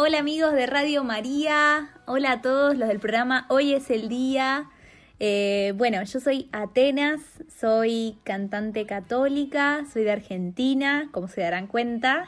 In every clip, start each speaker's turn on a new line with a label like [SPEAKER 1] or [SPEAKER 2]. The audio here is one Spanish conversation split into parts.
[SPEAKER 1] Hola amigos de Radio María, hola a todos los del programa Hoy es el Día. Bueno, yo soy Atenas, soy cantante católica, soy de Argentina, como se darán cuenta.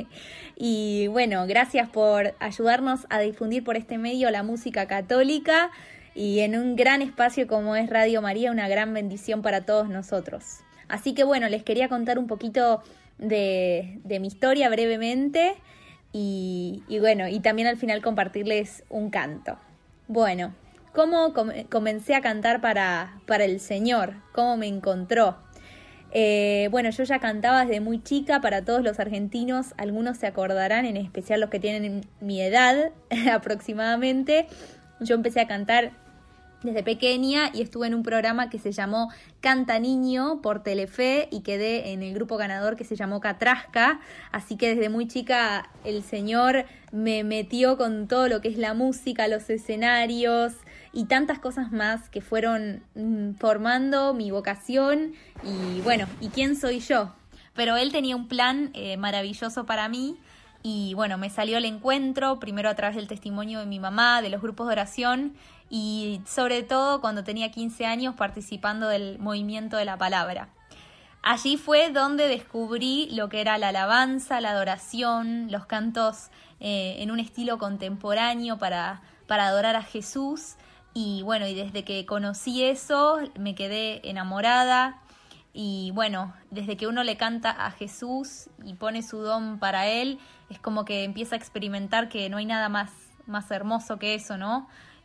[SPEAKER 1] Y bueno, gracias por ayudarnos a difundir por este medio la música católica y en un gran espacio como es Radio María, una gran bendición para todos nosotros. Así que bueno, les quería contar un poquito de mi historia brevemente. Y bueno, y también al final compartirles un canto. Bueno, ¿cómo comencé a cantar para el Señor? ¿Cómo me encontró? Bueno, yo ya cantaba desde muy chica. Para todos los argentinos, algunos se acordarán, en especial los que tienen mi edad aproximadamente. Yo empecé a cantar desde pequeña y estuve en un programa que se llamó Canta Niño por Telefe y quedé en el grupo ganador que se llamó Catrasca, así que desde muy chica el Señor me metió con todo lo que es la música, los escenarios y tantas cosas más que fueron formando mi vocación y bueno, ¿y quién soy yo? Pero Él tenía un plan maravilloso para mí. Y bueno, me salió el encuentro, primero a través del testimonio de mi mamá, de los grupos de oración y sobre todo cuando tenía 15 años participando del movimiento de la palabra. Allí fue donde descubrí lo que era la alabanza, la adoración, los cantos en un estilo contemporáneo para adorar a Jesús. Y bueno, y desde que conocí eso me quedé enamorada. Y bueno, desde que uno le canta a Jesús y pone su don para Él, es como que empieza a experimentar que no hay nada más hermoso que eso, ¿no?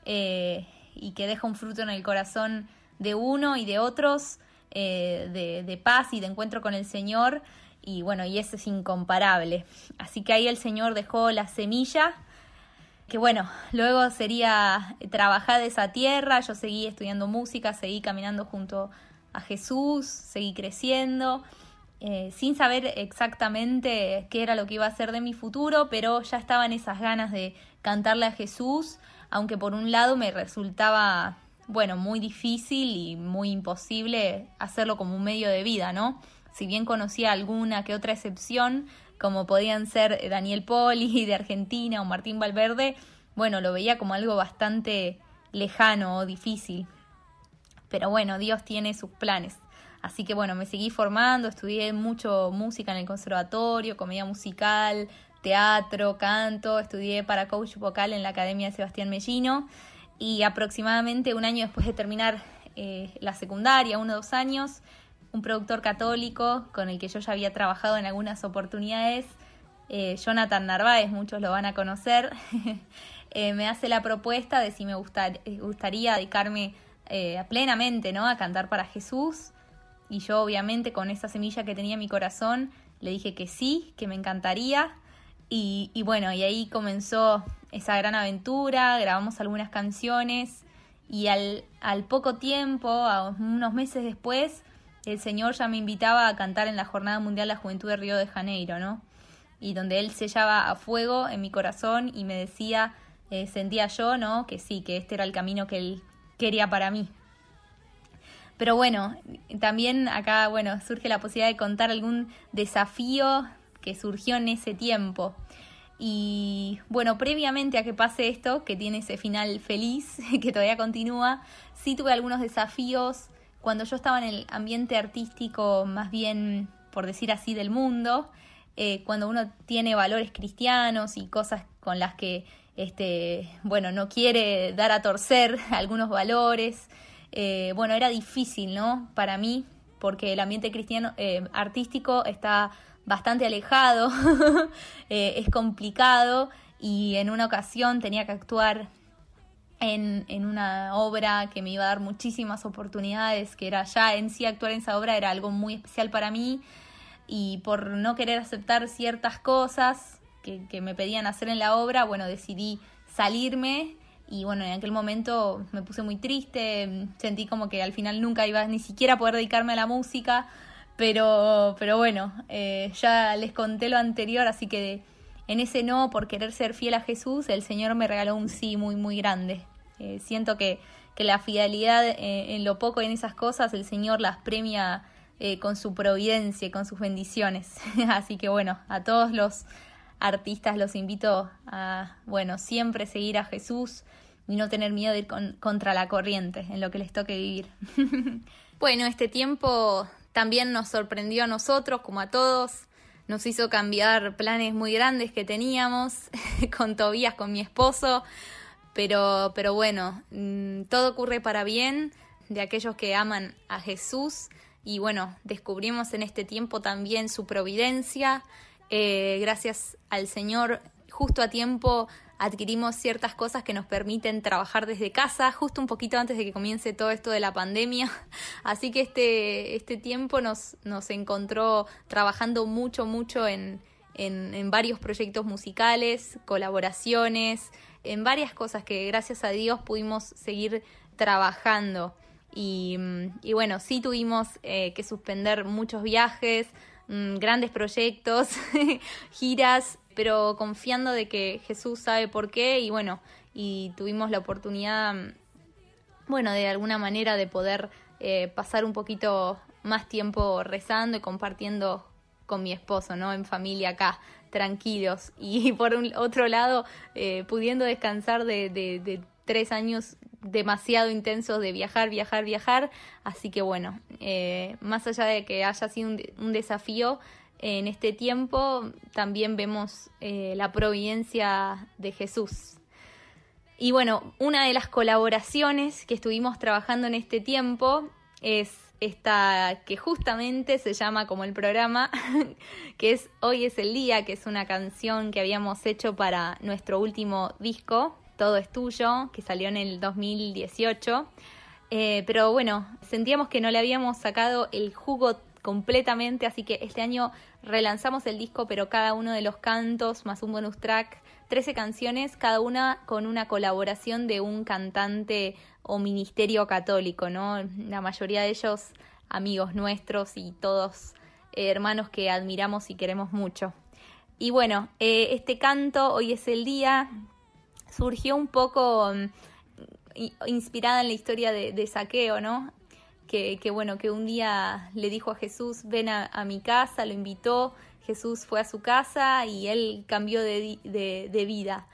[SPEAKER 1] Y que deja un fruto en el corazón de uno y de otros, de paz y de encuentro con el Señor. Y bueno, y eso es incomparable. Así que ahí el Señor dejó la semilla, que bueno, luego sería trabajar de esa tierra. Yo seguí estudiando música, seguí caminando junto a Jesús, seguí creciendo, sin saber exactamente qué era lo que iba a ser de mi futuro, pero ya estaban esas ganas de cantarle a Jesús, aunque por un lado me resultaba, bueno, muy difícil y muy imposible hacerlo como un medio de vida, ¿no? Si bien conocía alguna que otra excepción, como podían ser Daniel Poli de Argentina o Martín Valverde, bueno, lo veía como algo bastante lejano o difícil. Pero bueno, Dios tiene sus planes. Así que bueno, me seguí formando, estudié mucho música en el conservatorio, comedia musical, teatro, canto, estudié para coach vocal en la Academia de Sebastián Mellino y aproximadamente un año después de terminar la secundaria, 1 o 2 años, un productor católico con el que yo ya había trabajado en algunas oportunidades, Jonathan Narváez, muchos lo van a conocer, me hace la propuesta de si me gustaría dedicarme plenamente, ¿no?, a cantar para Jesús. Y yo obviamente con esa semilla que tenía en mi corazón le dije que sí, que me encantaría y bueno, y ahí comenzó esa gran aventura. Grabamos algunas canciones y al poco tiempo, a unos meses después, el Señor ya me invitaba a cantar en la Jornada Mundial de la Juventud de Río de Janeiro, ¿no? Y donde Él sellaba a fuego en mi corazón y me decía, sentía yo, ¿no?, que sí, que este era el camino que Él quería para mí. Pero bueno, también acá, bueno, surge la posibilidad de contar algún desafío que surgió en ese tiempo. Y bueno, previamente a que pase esto, que tiene ese final feliz, que todavía continúa, sí tuve algunos desafíos cuando yo estaba en el ambiente artístico, más bien, por decir así, del mundo, cuando uno tiene valores cristianos y cosas con las que bueno, no quiere dar a torcer algunos valores. Bueno, era difícil, ¿no?, para mí, porque el ambiente cristiano artístico está bastante alejado, es complicado y en una ocasión tenía que actuar en una obra que me iba a dar muchísimas oportunidades, que era ya en sí actuar en esa obra era algo muy especial para mí y por no querer aceptar ciertas cosas que me pedían hacer en la obra, bueno, decidí salirme y bueno, en aquel momento me puse muy triste, sentí como que al final nunca iba ni siquiera a poder dedicarme a la música, pero bueno, ya les conté lo anterior, así que en ese no, por querer ser fiel a Jesús, el Señor me regaló un sí muy, muy grande. Siento que la fidelidad en lo poco y en esas cosas, el Señor las premia con su providencia y con sus bendiciones. Así que bueno, a todos los artistas los invito a, siempre seguir a Jesús y no tener miedo de ir contra la corriente en lo que les toque vivir. Bueno, este tiempo también nos sorprendió a nosotros, como a todos. Nos hizo cambiar planes muy grandes que teníamos con Tobías, con mi esposo. Pero bueno, todo ocurre para bien de aquellos que aman a Jesús. Y bueno, descubrimos en este tiempo también su providencia. Gracias al Señor, justo a tiempo adquirimos ciertas cosas que nos permiten trabajar desde casa, justo un poquito antes de que comience todo esto de la pandemia. Así que este tiempo nos encontró trabajando mucho en varios proyectos musicales, colaboraciones, en varias cosas que gracias a Dios pudimos seguir trabajando. Y bueno, sí tuvimos que suspender muchos viajes, grandes proyectos, giras, pero confiando de que Jesús sabe por qué y tuvimos la oportunidad, de alguna manera de poder pasar un poquito más tiempo rezando y compartiendo con mi esposo, ¿no? En familia acá, tranquilos. Y por otro lado, pudiendo descansar de 3 años demasiado intensos de viajar. Así que más allá de que haya sido un desafío, en este tiempo también vemos la providencia de Jesús. Y una de las colaboraciones que estuvimos trabajando en este tiempo es esta que justamente se llama como el programa, que es Hoy es el Día, que es una canción que habíamos hecho para nuestro último disco, Todo es Tuyo, que salió en el 2018. Pero sentíamos que no le habíamos sacado el jugo completamente, así que este año relanzamos el disco, pero cada uno de los cantos más un bonus track, 13 canciones, cada una con una colaboración de un cantante o ministerio católico, ¿no? La mayoría de ellos amigos nuestros y todos hermanos que admiramos y queremos mucho. Y este canto, Hoy es el Día, surgió un poco inspirada en la historia de Zaqueo, ¿no? Que un día le dijo a Jesús, ven a mi casa, lo invitó, Jesús fue a su casa y él cambió de vida.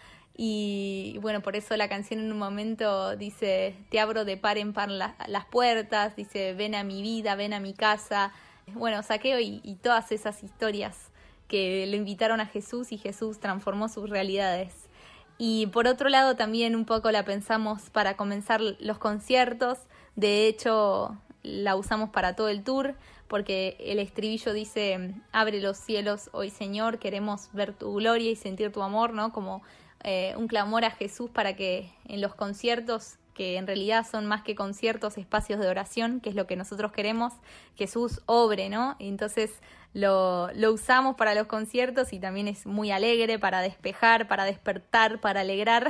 [SPEAKER 1] Y por eso la canción en un momento dice, te abro de par en par las puertas, dice, ven a mi vida, ven a mi casa. Zaqueo y todas esas historias que lo invitaron a Jesús y Jesús transformó sus realidades. Y por otro lado también un poco la pensamos para comenzar los conciertos. De hecho, la usamos para todo el tour, porque el estribillo dice, abre los cielos hoy Señor, queremos ver tu gloria y sentir tu amor, ¿no? Como un clamor a Jesús para que en los conciertos, que en realidad son más que conciertos, espacios de oración, que es lo que nosotros queremos, Jesús obre, ¿no? Y entonces lo usamos para los conciertos y también es muy alegre para despejar, para despertar, para alegrar.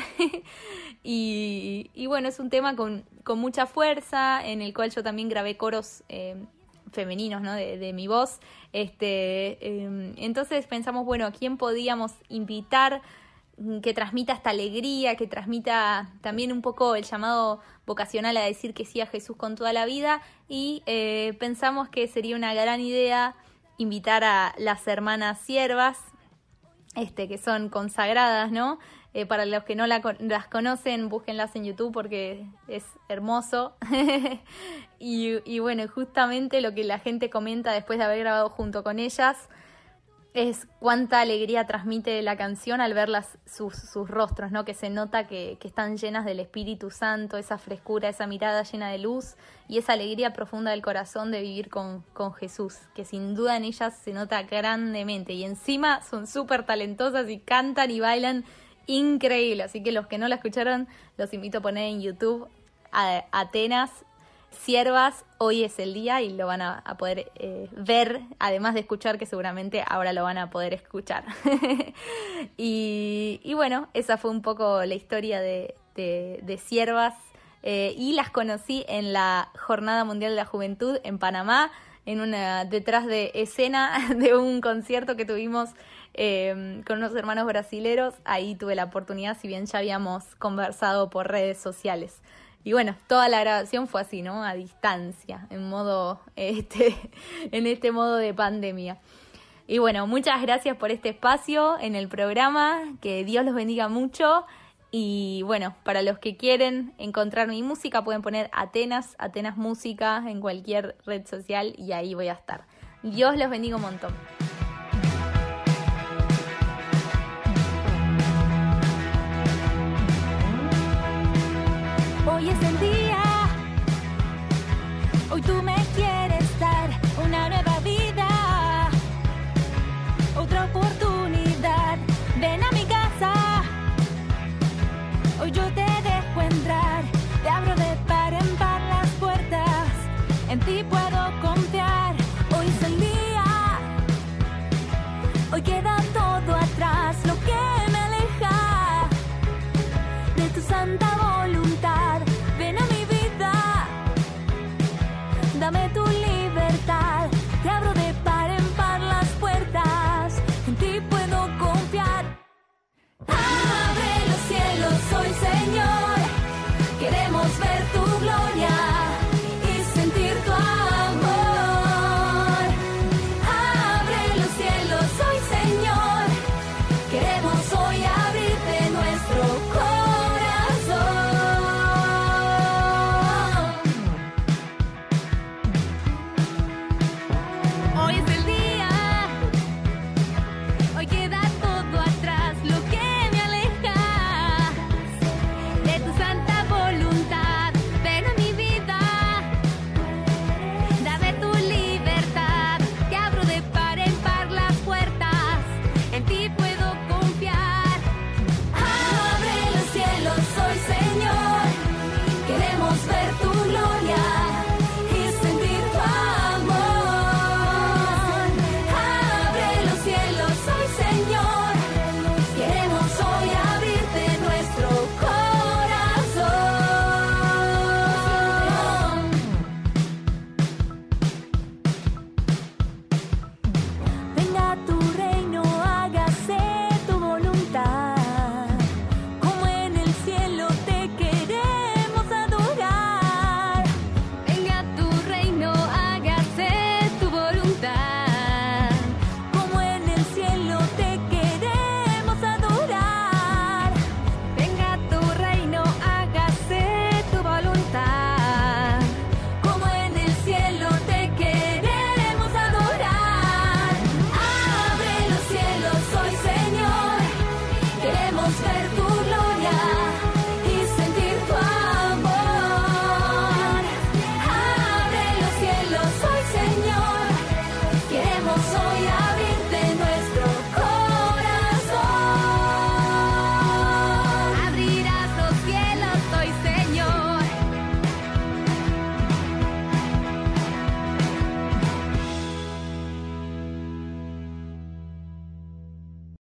[SPEAKER 1] y es un tema con mucha fuerza, en el cual yo también grabé coros femeninos, ¿no? de mi voz. Entonces pensamos, ¿a quién podíamos invitar que transmita esta alegría, que transmita también un poco el llamado vocacional a decir que sí a Jesús con toda la vida? Y pensamos que sería una gran idea invitar a las hermanas siervas, que son consagradas, ¿no? Para los que no las conocen, búsquenlas en YouTube porque es hermoso. y justamente lo que la gente comenta después de haber grabado junto con ellas es cuánta alegría transmite la canción al ver sus rostros, ¿no? Que se nota que están llenas del Espíritu Santo, esa frescura, esa mirada llena de luz y esa alegría profunda del corazón de vivir con Jesús, que sin duda en ellas se nota grandemente. Y encima son súper talentosas y cantan y bailan increíble. Así que los que no la escucharon, los invito a poner en YouTube a Atenas Siervas, Hoy es el Día, y lo van a poder ver, además de escuchar, que seguramente ahora lo van a poder escuchar. y esa fue un poco la historia de Siervas, y las conocí en la Jornada Mundial de la Juventud en Panamá, en una detrás de escena de un concierto que tuvimos con unos hermanos brasileros. Ahí tuve la oportunidad, si bien ya habíamos conversado por redes sociales. Y toda la grabación fue así, ¿no? A distancia, en este modo de pandemia. Y bueno, muchas gracias por este espacio en el programa, que Dios los bendiga mucho. Y bueno, para los que quieren encontrar mi música pueden poner Atenas Música en cualquier red social y ahí voy a estar. Dios los bendiga un montón.
[SPEAKER 2] Hoy es el día, hoy tú me quieres dar una nueva vida, otra oportunidad. Ven a mi casa, hoy yo te dejo entrar, te abro de par en par las puertas, en ti puedo confiar. Hoy es el día, hoy queda todo atrás, lo que me aleja de tu santa